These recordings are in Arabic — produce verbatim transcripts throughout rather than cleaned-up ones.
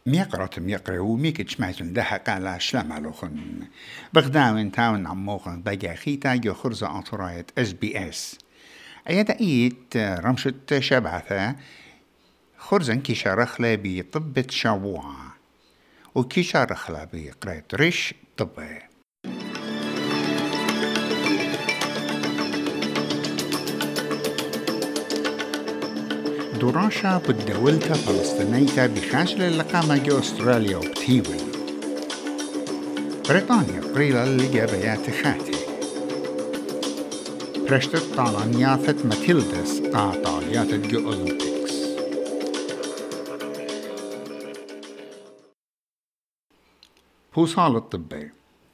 ميقرات ميقرا وميك تشمعتن ده قال شلام علوخن بغداون تاون عموخن بقى خيتا جو خرزة أنطراية اس بي اس أيدا إيت رمشت شبعثة خرزن كي شارخلة بطبة شاووع وكي شارخلة بقرية ريش طبة دراشة بالدولة فلسطينية بخاشلة اللقامة جو أستراليا وبتيول بريطانيا قريلة لجابيات خاتي برشتت طالانياثة ماتيلدس قاطاليات جو أولمبيكس بوصال الطبي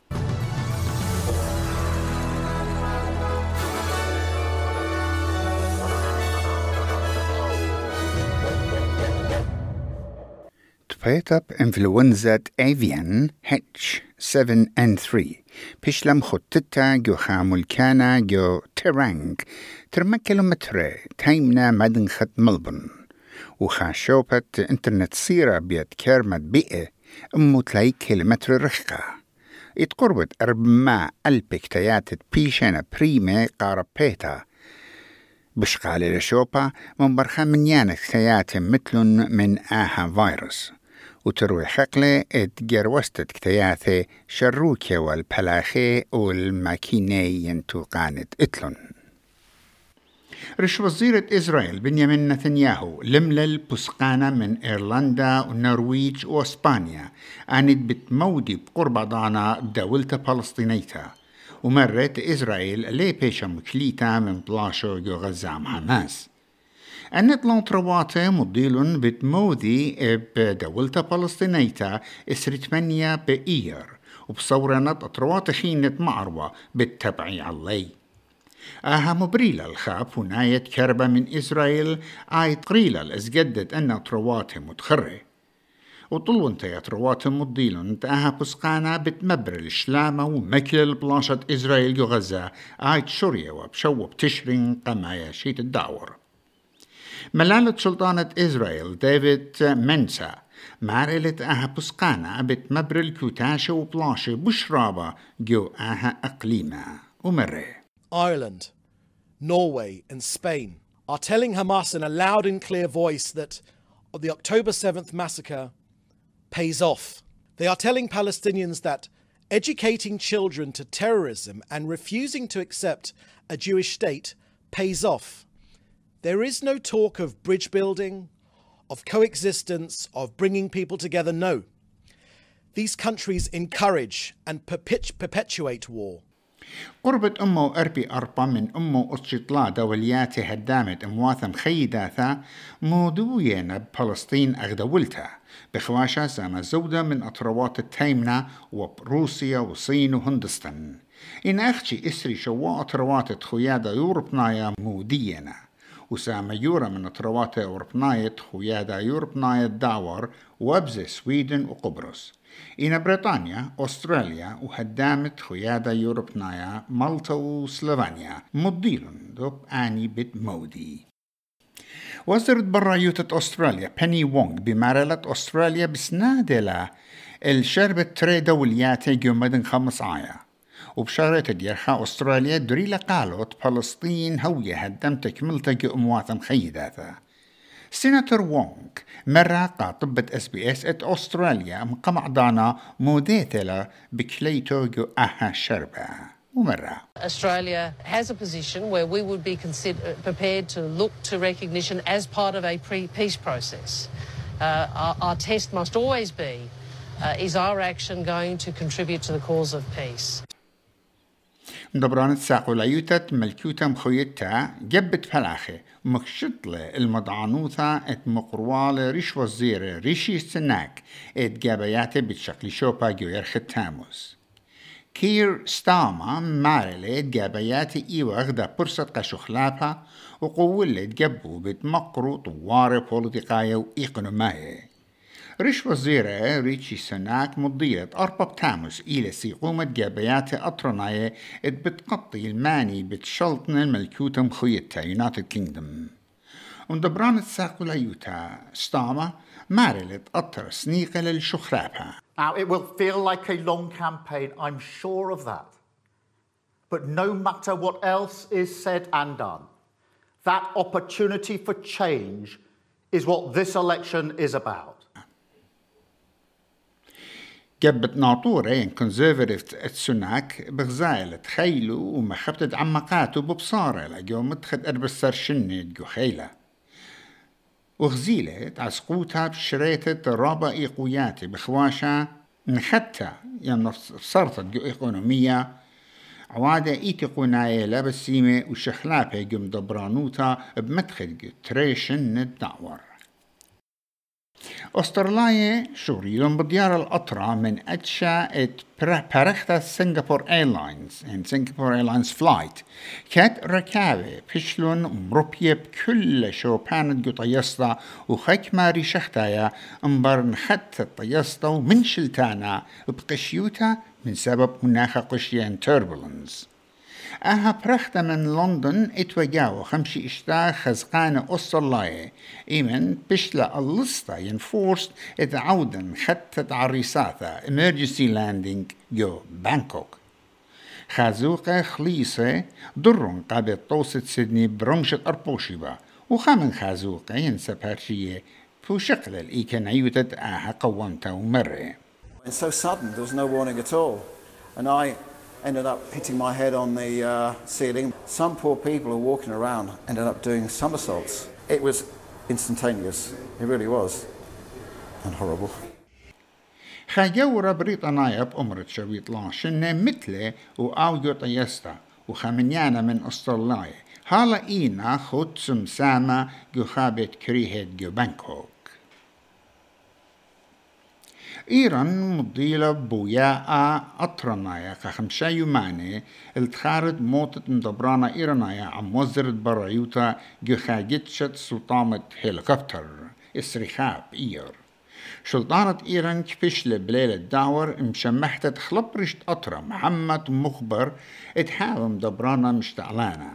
تفيتب انفلونزا ايفيان اتش سفن ان ثري بيشلم خطتا جو خامل كانا جو تيرانج ترمى كيلومتر تايمنا مدن خط ملبن وخاشوبة انترنت سيرة بيت كيرمت بيئة امو تلاي كيلومتر رخقة اتقربت اربما البكتيات بيشانا بريمي قاربيتا بشقال لشوبا من برخا من يانك كتيات مثل من آها فيروس وتروي حقلة اتجروستت كتياثي شروكي والبلاخي والماكيني ينتو قانت اتلن رش وزيرة إسرائيل بنيامين نتنياهو لملل بسقانة من إيرلندا والنرويج وإسبانيا آنت بتمودي بقرب ضانا بدولة فلسطينيتا ومرت إسرائيل لي بيشا مكليتا من بلاشو جو غزة حماس أنت لونترواتي مضيلون بتموذي بدولة فلسطينيتا إسرتمانيا بإير وبصورنت أطروات خينة معروة بالتبعي علي آها مبريلة الخاب وناية كربة من إسرائيل آيت قريلة الأزجدت أن أطرواتي متخري وطلون تياتروات مضيلون تاها بسقانا بتمبر الشلامة ومكل البلاشة إسرائيل جو غزة آيت شوريا وبشو بتشرين قمايا شيت الدعور ملالة سلطانة إسرائيل ديفيد منسا مارلت آها بسقانا بتمبر الكوتاشة وبلاشة بشرابة جو آها أقليمة ومره Ireland, Norway and Spain are telling Hamas in a loud and clear voice that the October seventh massacre pays off. They are telling Palestinians that educating children to terrorism and refusing to accept a Jewish state pays off. There is no talk of bridge building, of coexistence, of bringing people together. No. These countries encourage and perpet- perpetuate war. قربت أمو أربي أربا من أمو أتشطلا دولياتي هدامت أمواثم خيداثا موضوعين بفلسطين أغدولتا بخواشا سانا زودة من أطروات التايمنا وبروسيا وصين وهندستان إن أختي إسري شواء أطروات تخيادة يوربنايا مودينا وسام يورا من أطروات أوروبنايا تخيادة يوربنايا الدعور وابزي سويدن وقبرص إن بريطانيا أستراليا وهدامت خيادة يوروبنايا مالطا وسلوفانيا مضيلن دوب آني بيت مودي وزرت برايوتة أستراليا بني وونغ بمارلة أستراليا بسنادلة الشربة تري دولياتي جو مدن خمس آية وبشارة ديرخا أستراليا دريلة قالت فلسطين هوية هدم تكملتا جو أمواثم خيداتا سيناتور وونغ مرة قاطبة اس بي اس ات أستراليا مقمع دانا موديتلا بكليتو جو أها شربة ومرة Australia has a position where we would be consider- prepared to look to recognition as part of a pre-peace process. Uh, our, our test must always be, uh, is our action going to contribute to the cause of peace? دبرانت ساقو لايوتت ملكوتا مخويتا جبت فلاخي مكشطلة المضعنوثة ات مقروالة ريش وزيرة ريشي سناك ات جابياتي بتشكل شوبا جو يرخ تاموس كير ستاما مارلة ات جابياتي ايوه اغدا برصة قشخلابها وقولة جبو بتمقرو طوارة بوليتيقاية وإيقونومية ريش وزيرة ريتشي سناك مضية أربب تاموس إلى سيقومة جابيات أطرناية ات بتقطي الماني بتشلطن الملكوتة مخيطة يونايتد كينغدوم وندبران الساقو لايوتا ستاما مارلت أطر سنيقة للشخرابها. Now, it will feel like a long campaign, I'm sure of that. But no matter what else is said and done, that opportunity for change is what this election is about. جبت ناطورين كونزرفتيف السناك بغزايل تخيلوا وما خبتت عمقاتو ببصارة لجو متخد أربسر شنة جو خيلة وغزيلة عسقوتها بشريتة رابع إيقوياتي بخواشا نخدتا يعني صرتت جو إيقونومية عوادة إيتقو نايلة بسيمة وشخلابة جو مدبرانوتا بمدخل جو تريشن الدعور. أستراليا شغلهم بديار الأطرة من أتشا ات برختا سنغابور ايرلاينز ان سنغابور ايرلاينز فلايت كات ركابة بشلون مروبية بكل شو بانت جو طيستا وخيك ماري شختايا انبر نخدت الطيستا ومن شلتانا بقشيوتا من سبب مناخ قشيان توربولنس. أها برختا من لندن اتوجاو خمشي اشتا خزقانة أستراليا إيمن بشلا اللسطة ينفورست اتعودا خدت عريساتا emergency landing جو بانكوك. خازوقة خليصة درون قابل طوسة سيدني برمشة أربوشيبا وخامن خازوقة ينسى بارشية فو شقل الإيكن عيوتت آها قوانتا ومرة. It's so sudden, there was no warning at all. And I ended up hitting my head on the uh, ceiling. Some poor people who were walking around ended up doing somersaults. It was instantaneous. It really was. And horrible. خاجورة بريطانيا بأمرة شويط لاشن مثله وآوجو طيستا وخمنيانا من أستراليا هالا إينا خود سمسامة جو خابت كريهت جو بانكوك. إيران مضيلة بوياء أطرنايا كخمشا يوماني التخارد موتة مدبرانا إيرانايا عم وزرت برايوتا جو خاجتشت سلطانة هيليكوبتر إسريخاب إير. سلطانة إيران كفش لبليلة داور مشمحتة خلبرشت أطرة محمد مخبر اتحاول مدبرانا مشتعلانا.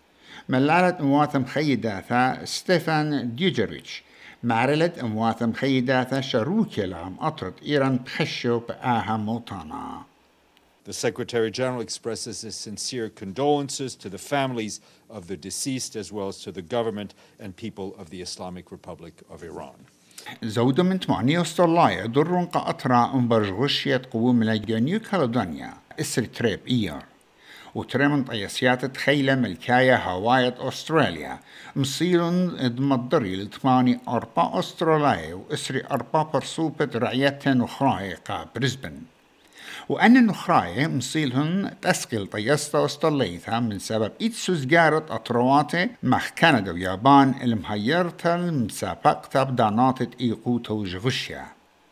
ملالة مواثم خيداثا ستيفان ديوجريتش معرلة أمواثم خيداثا شروكي لهم أطرت إيران بخشو بآها موطانا. The Secretary General expresses his sincere condolences to the families of the deceased as well as to the government and people of the Islamic Republic of Iran. زودة من ثمانية أستراليا درون قاطرة أمبرج غشية قوم لجنيو كالودونيا إسر تريب إيار وترمن طيسيات تخيلة ملكاية هواية أستراليا مصيرن دمضري لثماني أربع أستراليا وإسري أربع برسوبة رعيتها نخراية قا بريسبن وأن النخراية مصيلهن تسقل طيستا أستراليتها من سبب إتسوز جارت أطرواتي مع كندا ويابان المهيرتا المسابقة بداناتة إيقوتا وجغشيا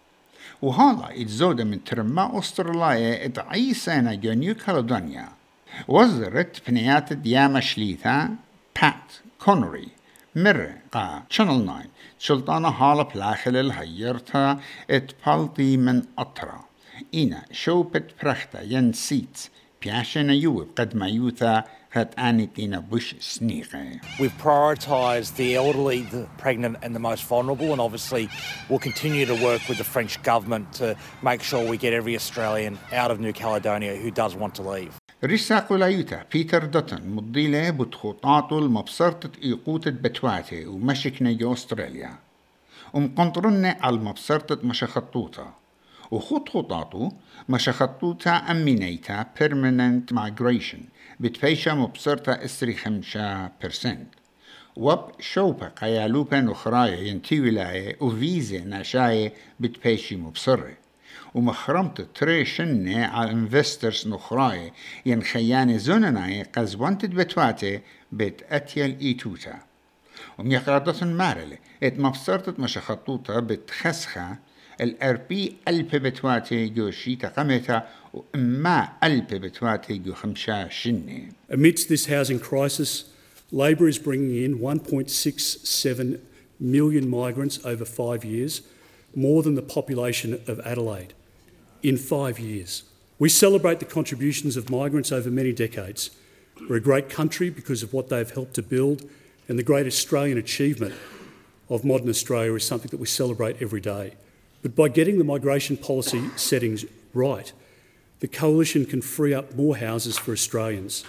وهالا إتزودة من ترمى أستراليا إتعيسانا جنيو كالودونيا وزرت بنيات دياما شليثا بات كونوري مرة قا شانل ناين سلطانة هالا بلاخل الهيرتا اتبالتي من أطرا إنا شوبت برختا ينسيت بياشنا يوب قد ما يوثا هات آنتينا بوش سنيقة. We've prioritised the elderly, the pregnant and the most vulnerable, and obviously we'll continue to work with the French government to make sure we get every Australian out of New Caledonia who does want to leave. رساق لايوتا بيتر دوتن مضيلة بتخطاطه المبصرة إيقوتة بتواتي ومشكنا جو أستراليا ومقنطرنا على المبصرة مشخطوطة وخط خطاطه مشخطوطة أمينيتا permanent migration بتفيشا مبصرة إسري خمسة برسنت وب شوبة قيالوبة نخراية ينتي ولاية وفيزة ناشاية بتفيشي مبصرة ومخرمت تريشنة على انفسترز نخراية ينخياني زونناي قزوانت بتواتي بت أتيال إيتوتا وميقادة مارلة ات مبصرة مشخطوطة بتخسخة الأربي ألب بتواتي جو شيتا قمتا وإما ألب بتواتي جو خمسة شنة. Amidst this housing crisis, Labor is bringing in one point six seven million migrants over five years, more than the population of Adelaide. In five years. We celebrate the contributions of migrants over many decades. We're a great country because of what they've helped to build and the great Australian achievement of modern Australia is something that we celebrate every day. But by getting the migration policy settings right, the Coalition can free up more houses for Australians.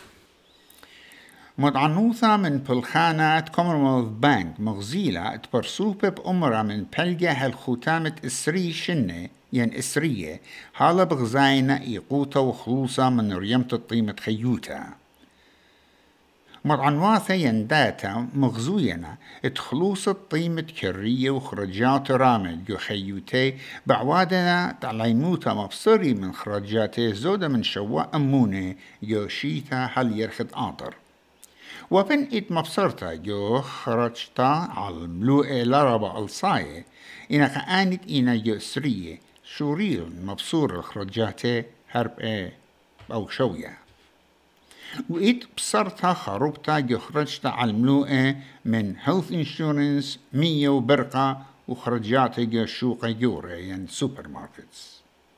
مدعنوثة من بلخانة كومنولث بانك مغزيلة تبرسوبة بأمرة من بلجة هالختامة إسري شنة ين إسرية حالة بغزاينة إيقوطة وخلوصة من ريمة الطيمة خيوتة. مدعنواثة ين داتا مغزوينة اتخلوص الطيمة كرية وخرجات رامل جو خيوتي بعوادنا تعليموتا مبصري من خرجاتي زودة من شواء أمونة جو شيتا هل يرخد آطر. وبن إت مبصرتا جو خرجتا على الملوء لربا الصاية إنا كأنت إنا جو سرية شوريل مبصور الخرجاتي هرب إيه أو شوية. وإت بصرتا خروبتا جو خرجتا على الملوء من health insurance مية وبرقة وخرجاتي جو شوقة جورة يعني سوبر ماركتس.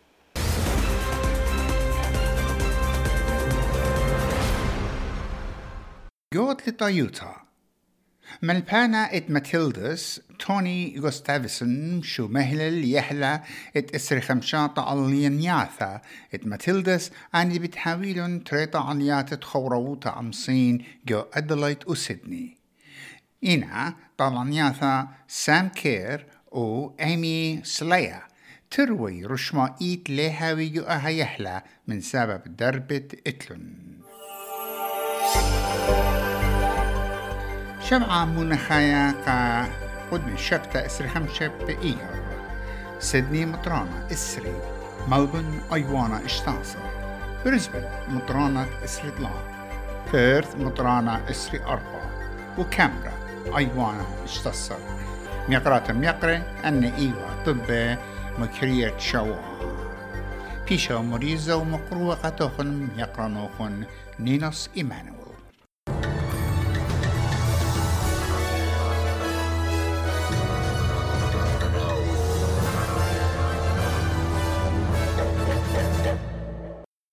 جوت لطيوتا ملبانا ات ماتيلدس توني غوستافسون شو مهلل يحلى ات اسري خمشاطة عليانياثا ات ماتيلدس اني بتحاولن تريطا عليات تخوروتا عمصين جو ادلايت وسيدني إنا طالانياثا سام كير و ايمي سلايا تروي رشما ايت ليهاوي جو اها يحلى من سبب دربة اتلن. شمعة منخايا قا قدم شبتة اسري خمشة بإيهر سيدني مطرانة اسري ملبن أيوانا اشتاصر بريسبن مطرانة اسري طلان بيرث مطرانة اسري أربعة وكامبرا أيوانا اشتصر ميقرات ميقرة أن إيوا طبة مكرية شوا بيشا مريزة ومقروة قطوخن ميقرانوخن نينوس إيمانويل.